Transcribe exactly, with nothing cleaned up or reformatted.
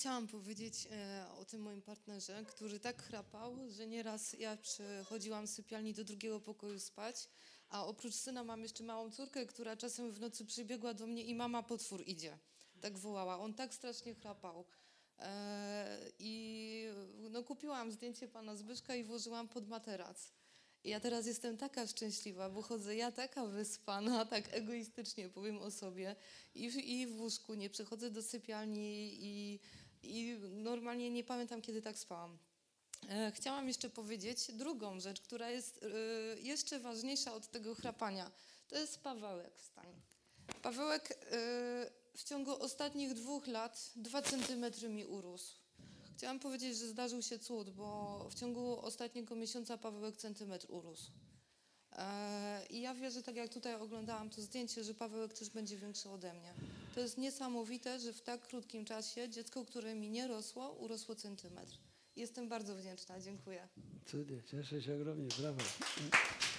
chciałam powiedzieć e, o tym moim partnerze, który tak chrapał, że nieraz ja przechodziłam z sypialni do drugiego pokoju spać, a oprócz syna mam jeszcze małą córkę, która czasem w nocy przybiegła do mnie i mama, potwór idzie. Tak wołała. On tak strasznie chrapał. E, I no, kupiłam zdjęcie pana Zbyszka i włożyłam pod materac. I ja teraz jestem taka szczęśliwa, bo chodzę ja taka wyspana, tak egoistycznie powiem o sobie i w, i w łóżku, nie przychodzę do sypialni i, i normalnie nie pamiętam, kiedy tak spałam. E, chciałam jeszcze powiedzieć drugą rzecz, która jest e, jeszcze ważniejsza od tego chrapania. To jest Pawełek wstań. Pawełek e, w ciągu ostatnich dwóch lat dwa centymetry mi urósł. Chciałam powiedzieć, że zdarzył się cud, bo w ciągu ostatniego miesiąca Pawełek centymetr urósł. E, I ja wierzę, tak jak tutaj oglądałam to zdjęcie, że Pawełek też będzie większy ode mnie. To jest niesamowite, że w tak krótkim czasie dziecko, które mi nie rosło, urosło centymetr. Jestem bardzo wdzięczna. Dziękuję. Cudnie, cieszę się ogromnie, brawo.